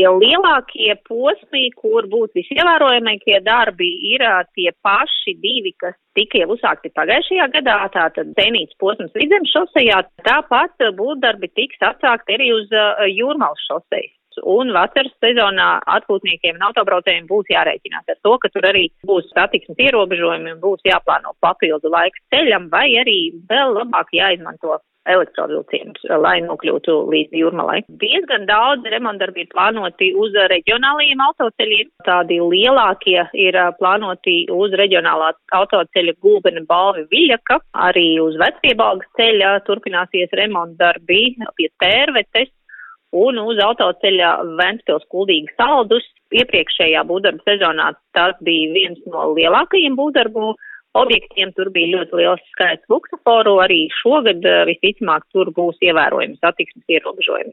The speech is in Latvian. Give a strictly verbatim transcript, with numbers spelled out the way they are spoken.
lielākie posmi, kur būs visievērojamākie darbi, ir tie paši divi, kas tika jau uzsākti pagājušajā gadā, tātad Sēnītes posms Vidzemes šosejā, tāpat būvdarbi tiks atsākti arī uz Jūrmalas šosejas. Un vasaras sezonā atpūtniekiem un autobraucējiem būs jārēķinās ar to, ka tur arī būs satiksmes ierobežojumi un būs jāplāno papildu laiks ceļam, vai arī vēl labāk jāizmanto elektrovilcienus, lai nokļūtu līdz Jūrmalai. Diezgan daudz remontdarbi ir plānoti uz reģionālajiem autoceļiem. Tādi lielākie ir plānoti uz reģionālā autoceļa Gulbene Balvi Viļaka, arī uz Vecpiebalgas ceļa turpināsies remontdarbi pie Tērvetes un uz autoceļa Ventspils Kuldīga Saldus. Iepriekšējā būvdarbu sezonā tas bija viens no lielākajiem būvdarbu objektiem, tur bija ļoti liels skaits luksuforu, arī šogad visticamāk tur būs ievērojami satiksmes ierobežojumi.